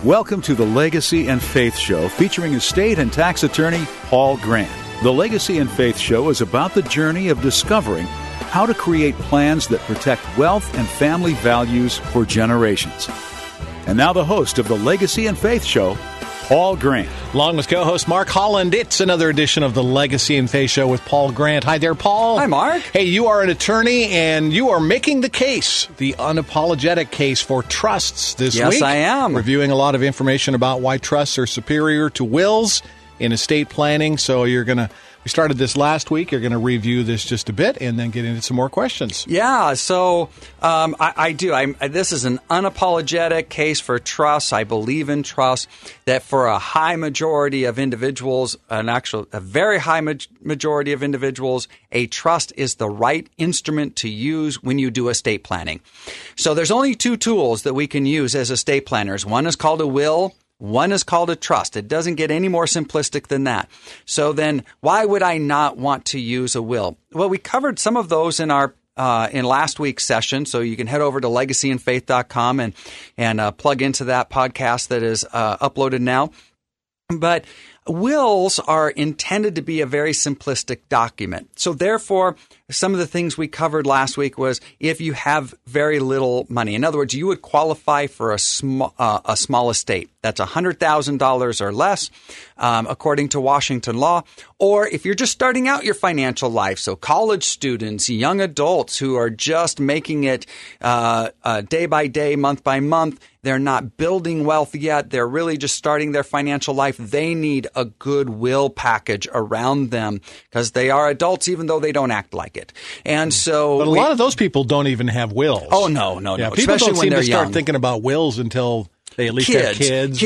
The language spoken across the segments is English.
Welcome to the Legacy and Faith Show, featuring estate and tax attorney Paul Grant. The Legacy and Faith Show is about the journey of discovering how to create plans that protect wealth and family values for generations. And now the host of the Legacy and Faith Show, Paul Grant. Along with co-host Mark Holland, it's another edition of the Legacy and Faith Show with Paul Grant. Hi there, Paul. Hi, Mark. Hey, you are an attorney, and you are making the case, the unapologetic case for trusts this week. Yes, I am. Reviewing a lot of information about why trusts are superior to wills in estate planning. So we started this last week. You're going to review this just a bit and then get into some more questions. Yeah, so I do. This is an unapologetic case for trust. I believe in trust, that for a high majority of individuals, a very high majority of individuals, a trust is the right instrument to use when you do estate planning. So there's only two tools that we can use as estate planners. One is called a will. One is called a trust. It doesn't get any more simplistic than that. So then why would I not want to use a will? Well, we covered some of those in our in last week's session, so you can head over to legacyandfaith.com and plug into that podcast that is uploaded now. But wills are intended to be a very simplistic document. So therefore, some of the things we covered last week was if you have very little money. In other words, you would qualify for a small estate. That's $100,000 or less, according to Washington law. Or if you're just starting out your financial life, so college students, young adults who are just making it day by day, month by month, they're not building wealth yet. They're really just starting their financial life. They need a good will package around them because they are adults, even though they don't act like it. And so, but a lot of those people don't even have wills. Oh no! People Especially don't when seem they're to start young. thinking about wills until they at least have kids.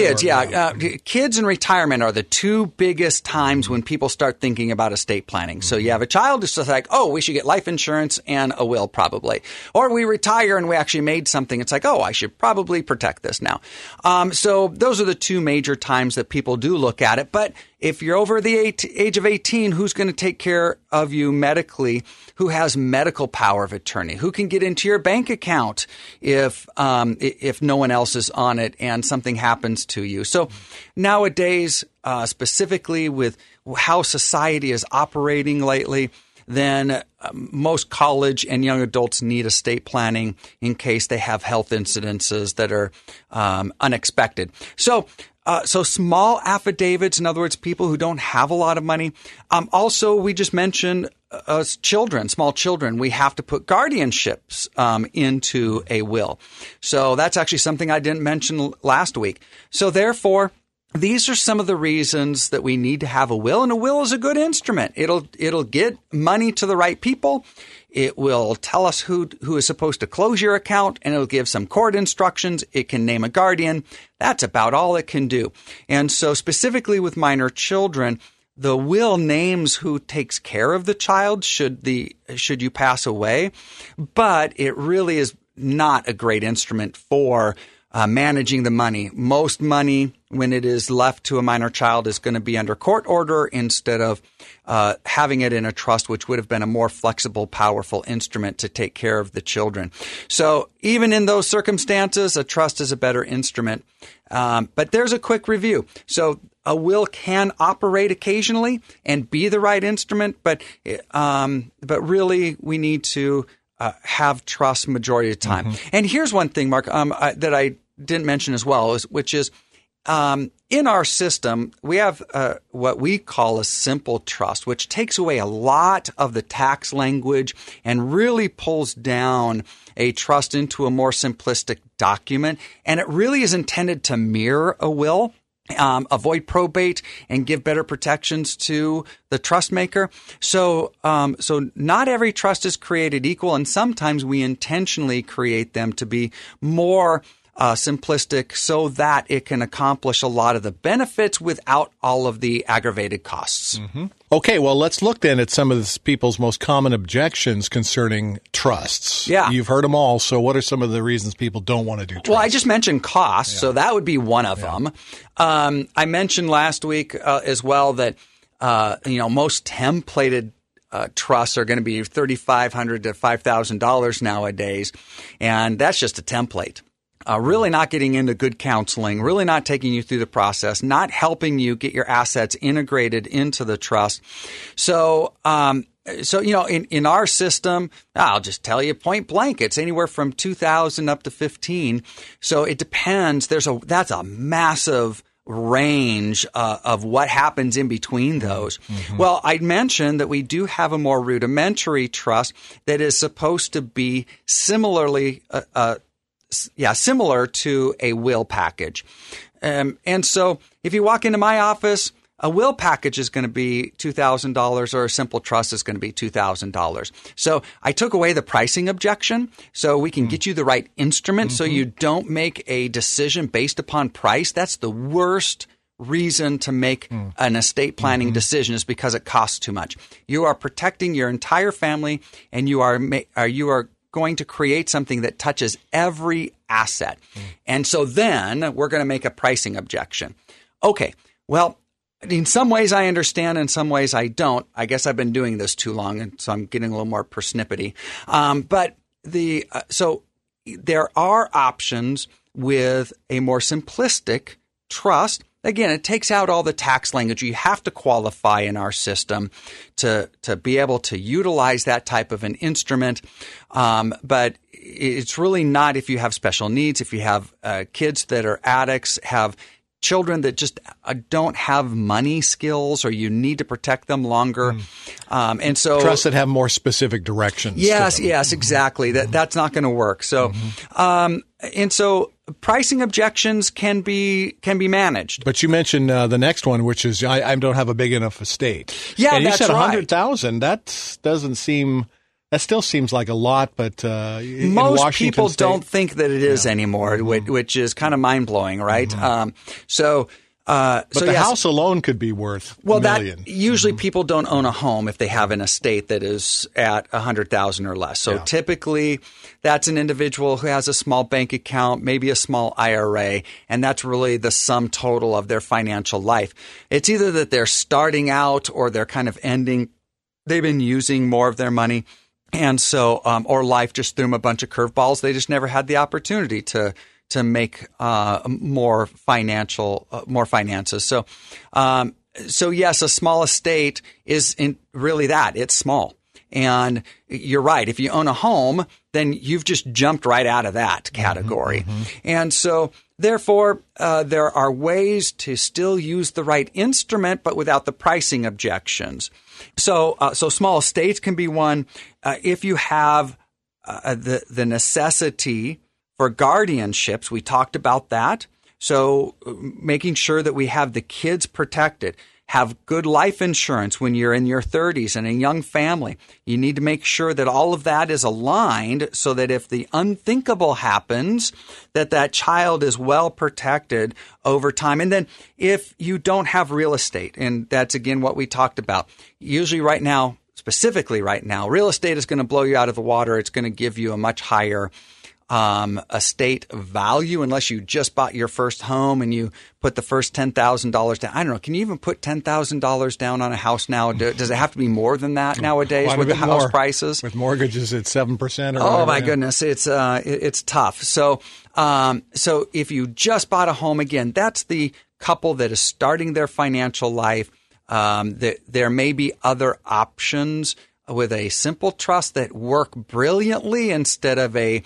Kids and retirement are the two biggest times when people start thinking about estate planning. So you have a child who's just like, oh, we should get life insurance and a will probably. Or we retire and we actually made something. It's like, oh, I should probably protect this now. So those are the two major times that people do look at it. But if you're over the age of 18, who's going to take care of you medically? Who has medical power of attorney? Who can get into your bank account if no one else is on it and something happens to you? So nowadays, specifically with how society is operating lately, then most college and young adults need estate planning in case they have health incidences that are unexpected. So small affidavits, in other words, people who don't have a lot of money. Also, we just mentioned small children. We have to put guardianships into a will. So that's actually something I didn't mention last week. So therefore, these are some of the reasons that we need to have a will, and a will is a good instrument. It'll get money to the right people. It will tell us who is supposed to close your account, and it'll give some court instructions. It can name a guardian. That's about all it can do. And so specifically with minor children, the will names who takes care of the child should you pass away, but it really is not a great instrument for managing the money. Most money, when it is left to a minor child, is going to be under court order instead of having it in a trust, which would have been a more flexible, powerful instrument to take care of the children. So even in those circumstances, a trust is a better instrument. But there's a quick review. So a will can operate occasionally and be the right instrument, but really we need to have trust majority of the time. Mm-hmm. And here's one thing, Mark, that I didn't mention as well, which is in our system, we have what we call a simple trust, which takes away a lot of the tax language and really pulls down a trust into a more simplistic document. And it really is intended to mirror a will. Avoid probate and give better protections to the trust maker. So not every trust is created equal, and sometimes we intentionally create them to be more simplistic so that it can accomplish a lot of the benefits without all of the aggravated costs. Mm-hmm. Okay, well, let's look then at some of the people's most common objections concerning trusts. Yeah. You've heard them all, so what are some of the reasons people don't want to do trusts? Well, I just mentioned costs, so that would be one of them. I mentioned last week as well that most templated trusts are going to be $3,500 to $5,000 nowadays, and that's just a template. really not getting into good counseling, really not taking you through the process, not helping you get your assets integrated into the trust. So, in our system, I'll just tell you point blank, it's anywhere from 2,000 up to 15. So it depends. That's a massive range of what happens in between those. Mm-hmm. Well, I mentioned that we do have a more rudimentary trust that is supposed to be similar to a will package. And so if you walk into my office, a will package is going to be $2,000 or a simple trust is going to be $2,000. So I took away the pricing objection so we can get you the right instrument so you don't make a decision based upon price. That's the worst reason to make an estate planning decision is because it costs too much. You are protecting your entire family and you are going to create something that touches every asset. And so then we're going to make a pricing objection. Okay, well, in some ways I understand, in some ways I don't. I guess I've been doing this too long, and so I'm getting a little more persnippety. So there are options with a more simplistic trust. Again, it takes out all the tax language. You have to qualify in our system to be able to utilize that type of an instrument. But it's really not if you have special needs, if you have kids that are addicts, have children that just don't have money skills, or you need to protect them longer. And so trusts that have more specific directions. Yes, exactly. That's not going to work. So, and so pricing objections can be managed. But you mentioned the next one, which is I don't have a big enough estate. Yeah, and you that's said right. $100,000. That still seems like a lot, but most people don't think that it is anymore, which is kind of mind blowing, right? But the house alone could be worth a million. That usually people don't own a home if they have an estate that is at $100,000 or less. So typically, that's an individual who has a small bank account, maybe a small IRA, and that's really the sum total of their financial life. It's either that they're starting out or they're kind of ending. They've been using more of their money. And so, or life just threw them a bunch of curveballs. They just never had the opportunity to make more finances. So yes, a small estate is really that. It's small. And you're right. If you own a home, then you've just jumped right out of that category. And so, therefore, there are ways to still use the right instrument, but without the pricing objections. So small estates can be one. If you have the necessity for guardianships, we talked about that. So making sure that we have the kids protected, have good life insurance when you're in your 30s and a young family. You need to make sure that all of that is aligned so that if the unthinkable happens, that child is well protected over time. And then if you don't have real estate, and that's again what we talked about, usually right now, specifically right now, real estate is going to blow you out of the water. It's going to give you a much higher estate value unless you just bought your first home and you put the first $10,000 down. I don't know. Can you even put $10,000 down on a house now? Does it have to be more than that nowadays with the house prices? With mortgages at 7% or oh my goodness, it's tough. So if you just bought a home, again, that's the couple that is starting their financial life. There may be other options with a simple trust that work brilliantly instead of a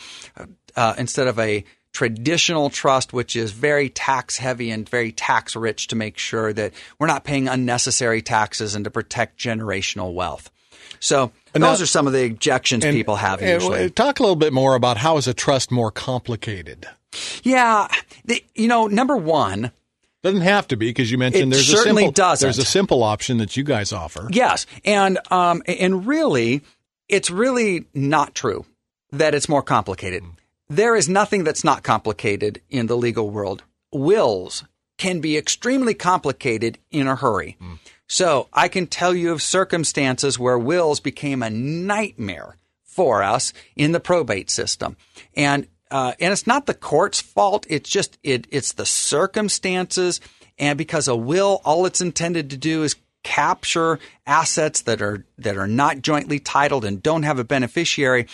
traditional trust, which is very tax heavy and very tax rich to make sure that we're not paying unnecessary taxes and to protect generational wealth. So those are some of the objections people have usually. Talk a little bit more about how is a trust more complicated? Yeah. Number one, doesn't have to be, because you mentioned there's a simple option that you guys offer. Yes, and really, it's really not true that it's more complicated. There is nothing that's not complicated in the legal world. Wills can be extremely complicated in a hurry. So I can tell you of circumstances where wills became a nightmare for us in the probate system, and it's not the court's fault. It's just it's the circumstances, and because a will, all it's intended to do is capture assets that are not jointly titled and don't have a beneficiary.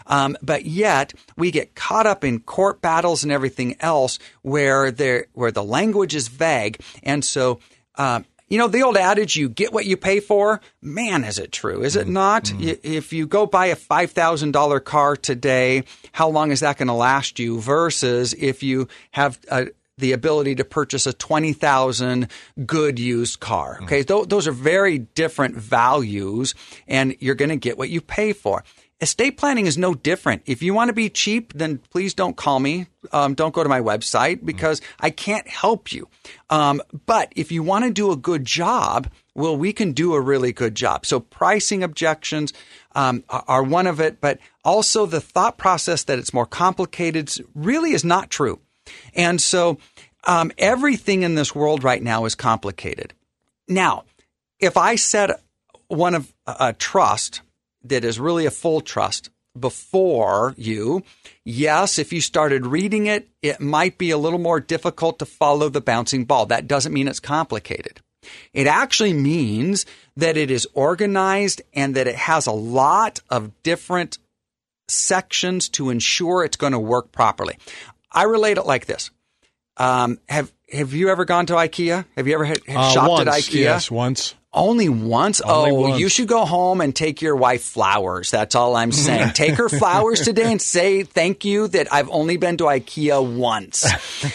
But yet we get caught up in court battles and everything else where the language is vague. And so, the old adage, you get what you pay for, man, is it true? Is it not? If you go buy a $5,000 car today, how long is that going to last you versus if you have the ability to purchase a $20,000 good used car? Okay, those are very different values, and you're going to get what you pay for. Estate planning is no different. If you want to be cheap, then please don't call me. Don't go to my website because I can't help you. But if you want to do a good job, well, we can do a really good job. So pricing objections are one of it, but also the thought process that it's more complicated really is not true. And so everything in this world right now is complicated. Now, if I set one of a trust that is really a full trust before you, yes, if you started reading it, it might be a little more difficult to follow the bouncing ball. That doesn't mean it's complicated. It actually means that it is organized and that it has a lot of different sections to ensure it's going to work properly. I relate it like this. Have you ever gone to IKEA? Have you ever shopped once, at IKEA? Yes, once. Only once? Once. You should go home and take your wife flowers. That's all I'm saying. Take her flowers today and say thank you that I've only been to IKEA once.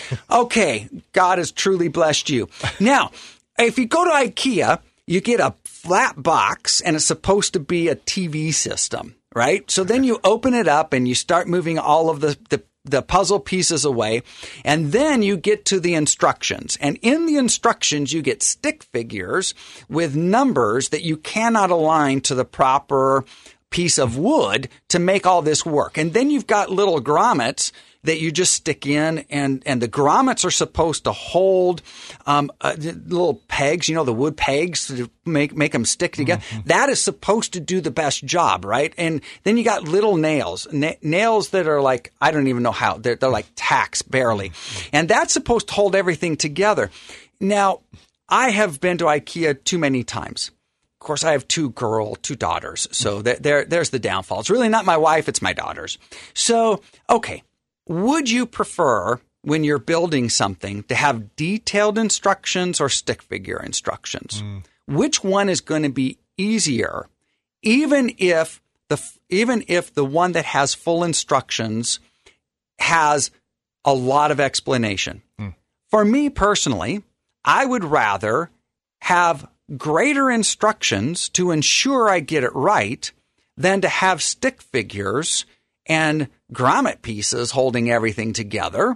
Okay, God has truly blessed you. Now, if you go to IKEA, you get a flat box and it's supposed to be a TV system, right? So then you open it up and you start moving all of the puzzle pieces away, and then you get to the instructions. And in the instructions, you get stick figures with numbers that you cannot align to the proper piece of wood to make all this work. And then you've got little grommets that you just stick in, and the grommets are supposed to hold little pegs, the wood pegs to make them stick together. Mm-hmm. That is supposed to do the best job, right? And then you got little nails, nails that are like, I don't even know how, they're like tacks, barely. And that's supposed to hold everything together. Now, I have been to IKEA too many times. Of course, I have two daughters, so there's the downfall. It's really not my wife, it's my daughters. So, okay. Would you prefer, when you're building something, to have detailed instructions or stick figure instructions? Which one is going to be easier, even if the one that has full instructions has a lot of explanation? For me personally, I would rather have greater instructions to ensure I get it right than to have stick figures and grommet pieces holding everything together,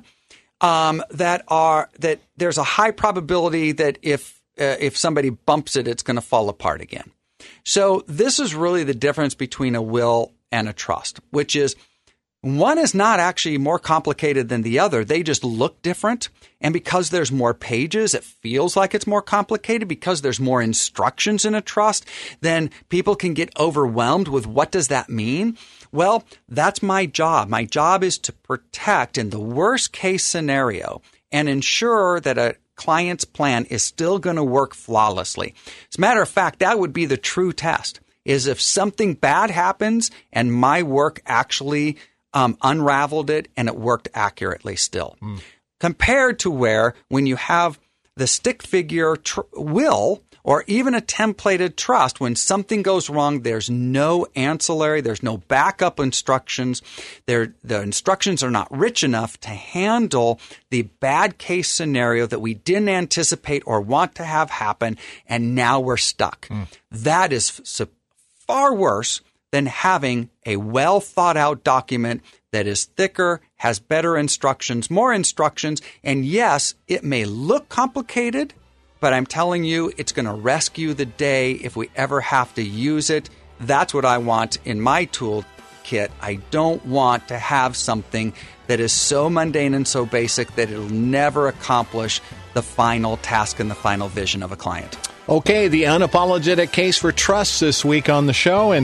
that there's a high probability that if somebody bumps it, it's going to fall apart again. So this is really the difference between a will and a trust, which is one is not actually more complicated than the other. They just look different. And because there's more pages, it feels like it's more complicated. Because there's more instructions in a trust, then people can get overwhelmed with what does that mean? Well, that's my job. My job is to protect in the worst case scenario and ensure that a client's plan is still going to work flawlessly. As a matter of fact, that would be the true test, is if something bad happens and my work actually unraveled it and it worked accurately still. Compared to where when you have the stick figure will or even a templated trust, when something goes wrong, there's no ancillary, there's no backup instructions. The instructions are not rich enough to handle the bad case scenario that we didn't anticipate or want to have happen, and now we're stuck. That is far worse than having a well thought out document that is thicker, has better instructions, more instructions, and yes, it may look complicated, but I'm telling you, it's going to rescue the day if we ever have to use it. That's what I want in my toolkit. I don't want to have something that is so mundane and so basic that it'll never accomplish the final task and the final vision of a client. Okay, the unapologetic case for trust this week on the show, and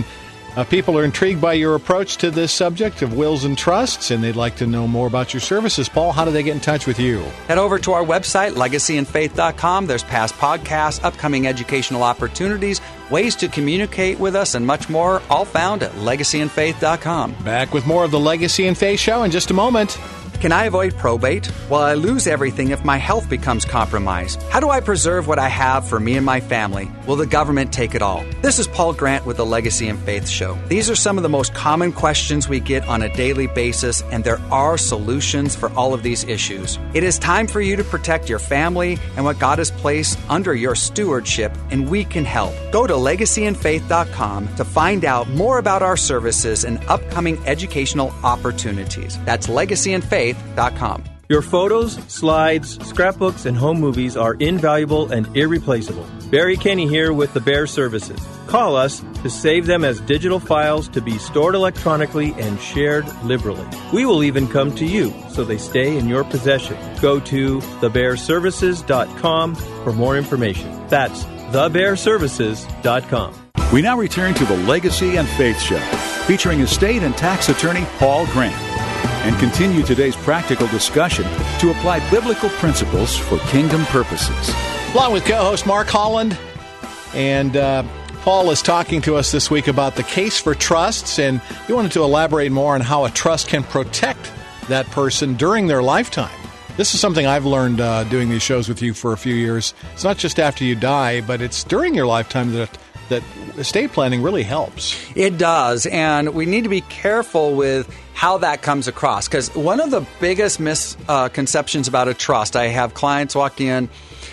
People are intrigued by your approach to this subject of wills and trusts, and they'd like to know more about your services. Paul, how do they get in touch with you? Head over to our website, legacyandfaith.com. There's past podcasts, upcoming educational opportunities, ways to communicate with us, and much more, all found at legacyandfaith.com. Back with more of the Legacy and Faith Show in just a moment. Can I avoid probate? Will I lose everything if my health becomes compromised? How do I preserve what I have for me and my family? Will the government take it all? This is Paul Grant with the Legacy and Faith Show. These are some of the most common questions we get on a daily basis, and there are solutions for all of these issues. It is time for you to protect your family and what God has placed under your stewardship, and we can help. Go to legacyandfaith.com to find out more about our services and upcoming educational opportunities. That's legacyandfaith.com. Your photos, slides, scrapbooks, and home movies are invaluable and irreplaceable. Barry Kenny here with the Bear Services. Call us to save them as digital files to be stored electronically and shared liberally. We will even come to you so they stay in your possession. Go to thebearservices.com for more information. That's thebearservices.com. We now return to the Legacy and Faith Show, featuring estate and tax attorney Paul Grant, and continue today's practical discussion to apply biblical principles for kingdom purposes. Along with co-host Mark Holland, and Paul is talking to us this week about the case for trusts, and he wanted to elaborate more on how a trust can protect that person during their lifetime. This is something I've learned doing these shows with you for a few years. It's not just after you die, but it's during your lifetime that estate planning really helps. It does, and we need to be careful with how that comes across, because one of the biggest misconceptions about a trust, I have clients walk in,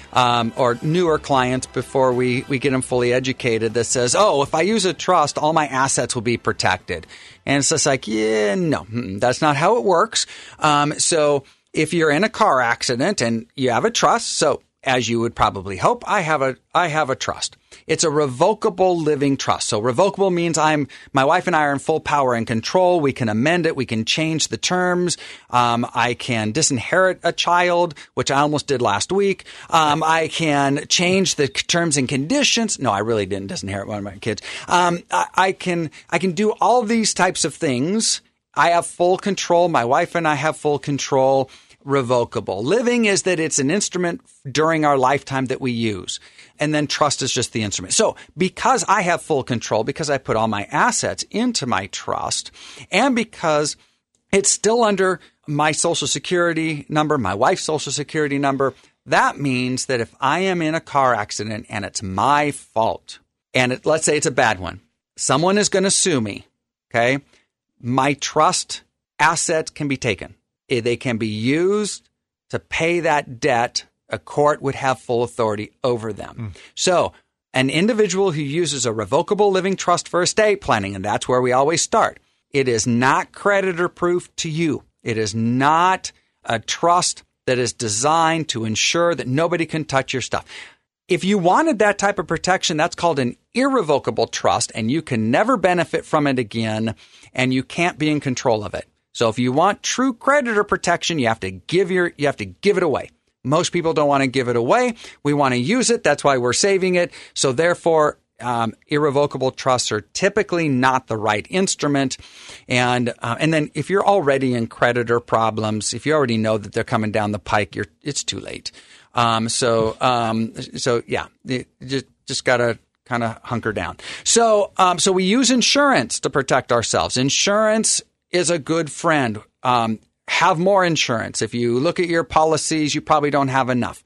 or newer clients before we get them fully educated, that says, oh, if I use a trust, all my assets will be protected. And it's just like, yeah, no, that's not how it works. So if you're in a car accident and you have a trust, so as you would probably hope, I have a trust. It's a revocable living trust. So revocable means my wife and I are in full power and control. We can amend it. We can change the terms. I can disinherit a child, which I almost did last week. I can change the terms and conditions. No, I really didn't disinherit one of my kids. I can do all these types of things. I have full control. My wife and I have full control. Revocable living is that it's an instrument during our lifetime that we use. And then trust is just the instrument. So because I have full control, because I put all my assets into my trust, and because it's still under my Social Security number, my wife's Social Security number, that means that if I am in a car accident and it's my fault, and let's say it's a bad one, someone is going to sue me, okay? My trust assets can be taken. They can be used to pay that debt. A court would have full authority over them. So an individual who uses a revocable living trust for estate planning, and that's where we always start, it is not creditor proof to you. It is not a trust that is designed to ensure that nobody can touch your stuff. If you wanted that type of protection, that's called an irrevocable trust, and you can never benefit from it again, and you can't be in control of it. So if you want true creditor protection, you have to give it away. Most people don't want to give it away. We want to use it. That's why we're saving it. So therefore, irrevocable trusts are typically not the right instrument. And then if you're already in creditor problems, if you already know that they're coming down the pike, it's too late. So yeah, you just gotta kind of hunker down. So we use insurance to protect ourselves. Insurance is a good friend. Have more insurance. If you look at your policies, you probably don't have enough.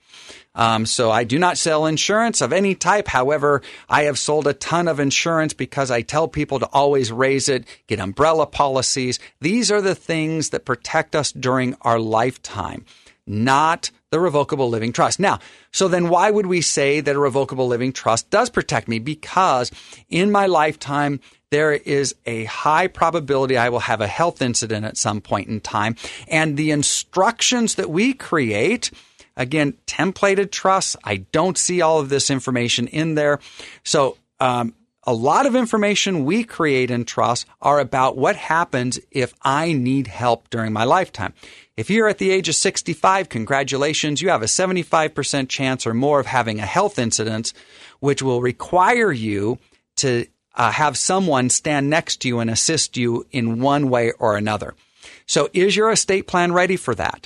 So I do not sell insurance of any type. However, I have sold a ton of insurance because I tell people to always raise it, get umbrella policies. These are the things that protect us during our lifetime, not the revocable living trust. Now, so then why would we say that a revocable living trust does protect me? Because in my lifetime, there is a high probability I will have a health incident at some point in time. And the instructions that we create, again, templated trusts, I don't see all of this information in there. So a lot of information we create in trusts are about what happens if I need help during my lifetime. If you're at the age of 65, congratulations, you have a 75% chance or more of having a health incident, which will require you to have someone stand next to you and assist you in one way or another. So is your estate plan ready for that?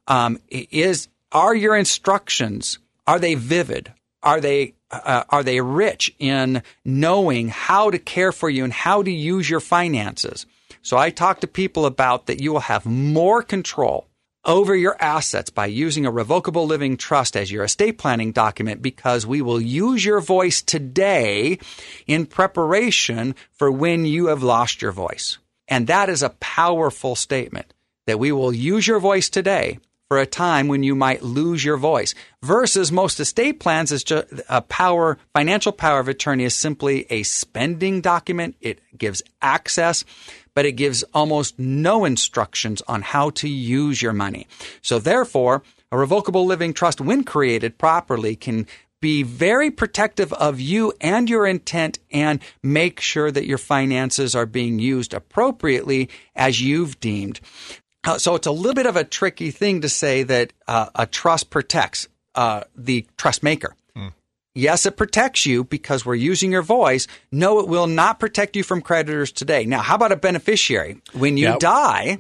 Are your instructions, are they vivid? Are they rich in knowing how to care for you and how to use your finances? So I talk to people about that you will have more control over your assets by using a revocable living trust as your estate planning document, because we will use your voice today in preparation for when you have lost your voice. And that is a powerful statement, that we will use your voice today for a time when you might lose your voice, versus most estate plans is just financial power of attorney is simply a spending document. It gives access, but it gives almost no instructions on how to use your money. So therefore, a revocable living trust, when created properly, can be very protective of you and your intent and make sure that your finances are being used appropriately as you've deemed. So it's a little bit of a tricky thing to say that a trust protects the trust maker. Yes, it protects you because we're using your voice. No, it will not protect you from creditors today. Now, how about a beneficiary? When you die,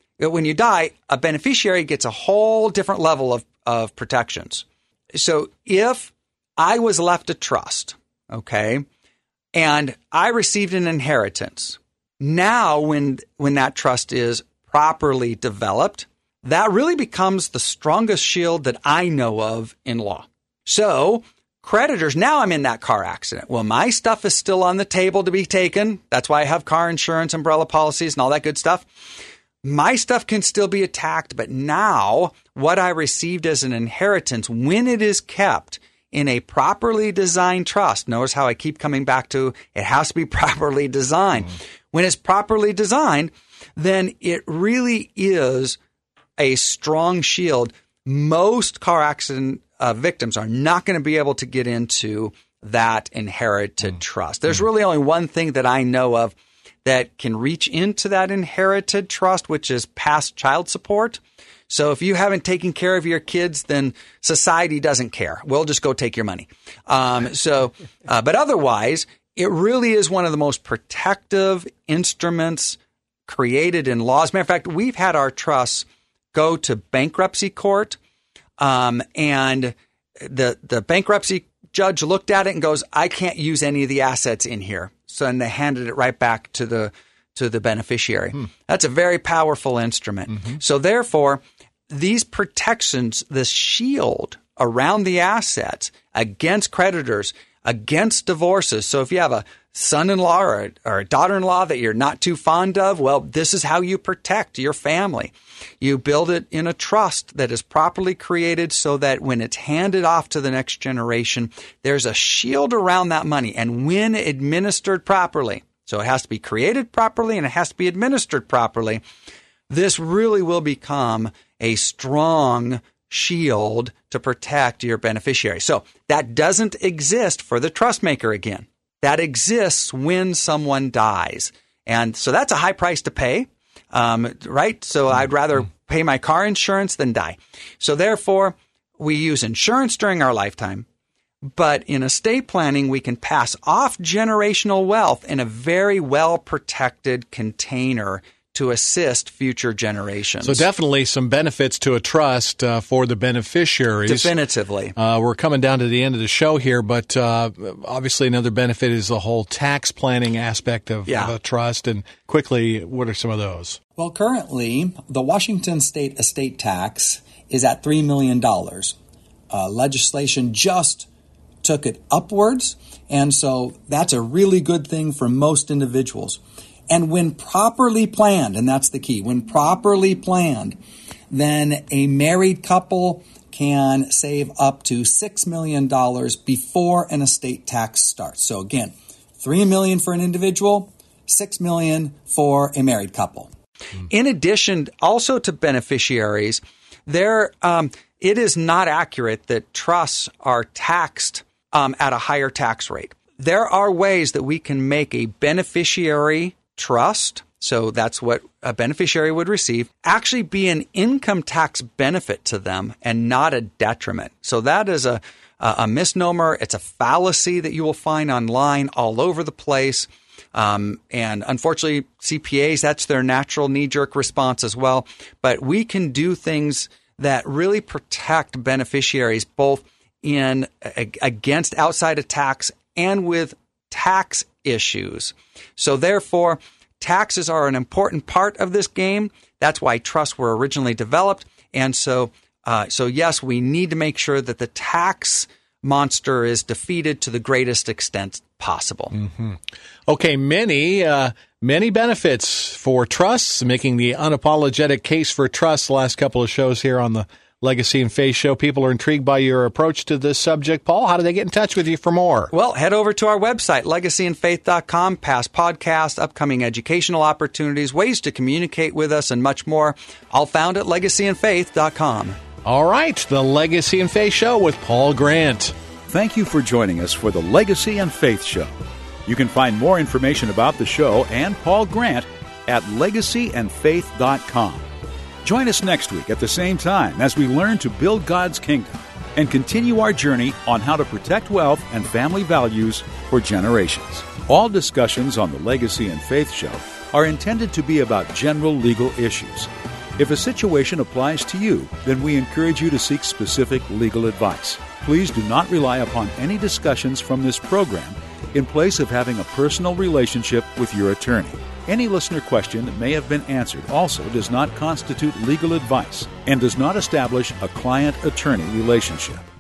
a beneficiary gets a whole different level of protections. So if I was left a trust, okay, and I received an inheritance, now when that trust is properly developed, that really becomes the strongest shield that I know of in law. So creditors, now I'm in that car accident. Well, my stuff is still on the table to be taken. That's why I have car insurance, umbrella policies, and all that good stuff. My stuff can still be attacked, but now what I received as an inheritance, when it is kept in a properly designed trust, notice how I keep coming back to it has to be properly designed. When it's properly designed, then it really is a strong shield. Most car accident victims are not going to be able to get into that inherited trust. There's really only one thing that I know of that can reach into that inherited trust, which is past child support. So if you haven't taken care of your kids, then society doesn't care. We'll just go take your money. But otherwise, it really is one of the most protective instruments created in law. As a matter of fact, we've had our trusts go to bankruptcy court. And the bankruptcy judge looked at it and goes, I can't use any of the assets in here. So then they handed it right back to the beneficiary. That's a very powerful instrument. So therefore, these protections, this shield around the assets against creditors, against divorces. So if you have a son-in-law or a daughter-in-law that you're not too fond of, well, this is how you protect your family. You build it in a trust that is properly created so that when it's handed off to the next generation, there's a shield around that money. And when administered properly, so it has to be created properly and it has to be administered properly, this really will become a strong shield to protect your beneficiary. So that doesn't exist for the trust maker again. That exists when someone dies. And so that's a high price to pay, right? So I'd rather pay my car insurance than die. So therefore, we use insurance during our lifetime. But in estate planning, we can pass off generational wealth in a very well-protected container to assist future generations. So definitely some benefits to a trust for the beneficiaries. Definitively. We're coming down to the end of the show here, but obviously another benefit is the whole tax planning aspect of a trust. And quickly, what are some of those? Well, currently, the Washington state estate tax is at $3 million. Legislation just took it upwards, and so that's a really good thing for most individuals. And when properly planned, and that's the key, when properly planned, then a married couple can save up to $6 million before an estate tax starts. So again, $3 million for an individual, $6 million for a married couple. In addition, also to beneficiaries, it is not accurate that trusts are taxed at a higher tax rate. There are ways that we can make a beneficiary trust so that's what a beneficiary would receive, actually be an income tax benefit to them and not a detriment. So that is a misnomer. It's a fallacy that you will find online all over the place. And unfortunately, CPAs, that's their natural knee-jerk response as well. But we can do things that really protect beneficiaries both against outside attacks and with tax issues. So therefore, taxes are an important part of this game. That's why trusts were originally developed. And so yes, we need to make sure that the tax monster is defeated to the greatest extent possible. Mm-hmm. Okay, many benefits for trusts, making the unapologetic case for trusts the last couple of shows here on the Legacy and Faith Show. People are intrigued by your approach to this subject. Paul, how do they get in touch with you for more? Well, head over to our website, legacyandfaith.com, past podcasts, upcoming educational opportunities, ways to communicate with us, and much more, all found at legacyandfaith.com. All right, the Legacy and Faith Show with Paul Grant. Thank you for joining us for the Legacy and Faith Show. You can find more information about the show and Paul Grant at legacyandfaith.com. Join us next week at the same time as we learn to build God's kingdom and continue our journey on how to protect wealth and family values for generations. All discussions on the Legacy and Faith Show are intended to be about general legal issues. If a situation applies to you, then we encourage you to seek specific legal advice. Please do not rely upon any discussions from this program in place of having a personal relationship with your attorney. Any listener question that may have been answered also does not constitute legal advice and does not establish a client-attorney relationship.